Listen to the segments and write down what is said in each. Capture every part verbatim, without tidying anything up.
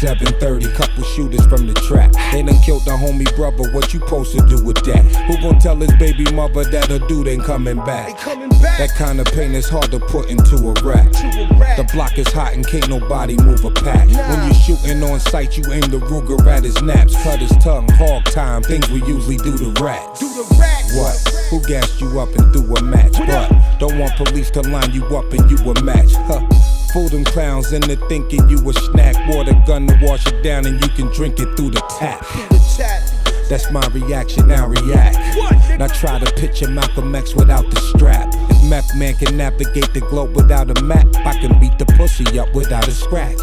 seven thirty, couple shooters from the trap. They done killed the homie brother, what you supposed to do with that? Who gon' tell his baby mother that her dude ain't coming back? Ain't coming back. That kind of pain is hard to put into a rap. The block is hot and can't nobody move a pack. Nah. When you shooting on sight, you aim the Ruger at his naps. Cut his tongue, hog time, things we usually do to rats. Do the racks. What? Who gassed you up and threw a match? What But up? don't want police to line you up and you a match. Huh. Fool them clowns into thinking you a snack. Water gun to wash it down and you can drink it through the tap. The chat. That's my reaction, now react. What, nigga? Now try to picture Malcolm X without the strap. If Meth Man can navigate the globe without a map, I can beat the pussy up without a scratch.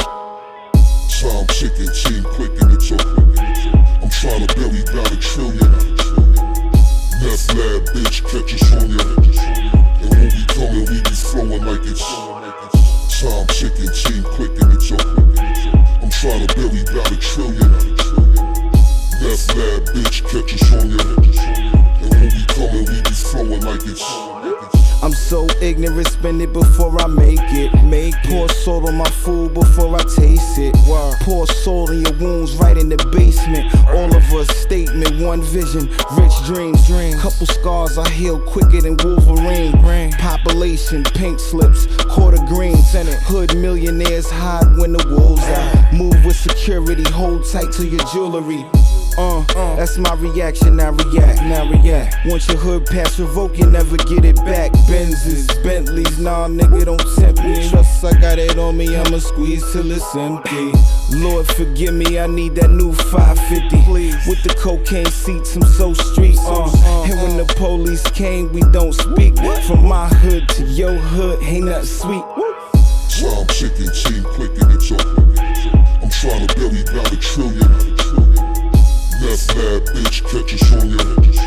Time chicken, team quick and it's up. I'm trying to bury about a trillion. Meth lab, bitch, catch us on ya. And when we coming, we be flowing like it's time chicken, team quick and it's up. I'm trying to bury about a trillion. Meth lab, bitch, catch us on ya. And when we coming, we be flowing like it's I'm so ignorant, spend it before I make it. Make pour salt on my food before I taste it. Word. Pour salt in your wounds right in the basement. All of us statement, one vision, rich dreams. Dream. Couple scars I heal quicker than Wolverine. Rain. Population, pink slips, quarter greens. Hood millionaires hide when the wolves out. Move with security, hold tight to your jewelry. Uh, uh, that's my reaction, now react, now react. Once your hood pass revoke, you never get it back. Benzes, Bentleys, nah nigga don't tempt me. Trust I got it on me, I'ma squeeze till it's empty. Lord forgive me, I need that new five fifty. Please. With the cocaine seats, I'm so street. Uh, and when the police came, we don't speak. From my hood to your hood, ain't nothing sweet. time chicken, team quick and it's up. I'm trying to bury about a trillion. Meth lab, bitch, catch us on ya.